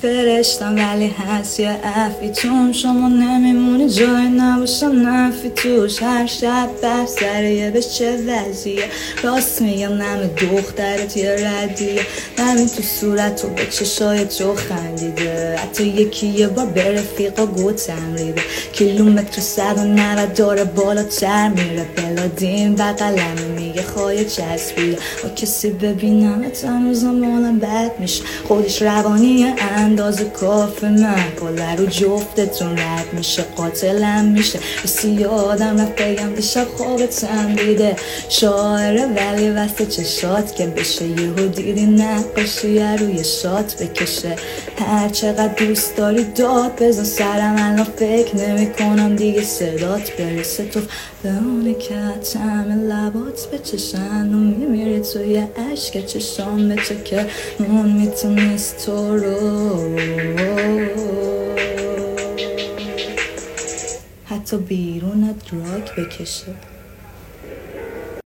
فرشتم ولی هست یه عفیتون، شما نمیمونی جای نباشم نفی توش. هر شب بر سر یه به چه وضعیه، راست میگم نمه دخترت یه ردیه. همین تو صورت و به چشای تو خندیده، حتی یکی یه بار به رفیقا گوتم ریده. کیلومتر 190 داره بالاتر میره، بلادین بقلم میگه خواهی چسبیده. با کسی ببینم هنوزم مالم بد میشه، خودش روانیه اندازه کافه. من بالا رو جفتتون رد میشه، قاتلم میشه. بسی یادم رفت بگم دیشب خوابتم دیده. شاعره ولی وسط چشات که بشه، یهو دیدی نقاشی روی شات بکشه. هر چقدر دوست داری داد بزن سرم، الان فکر نمی کنم دیگه صدات برسه. تو به اونه که طعم لبات بچشن و میمیری توی عشق چشام به تو که اون میتونست تو رو حتی بیرونت دراگ بکشه.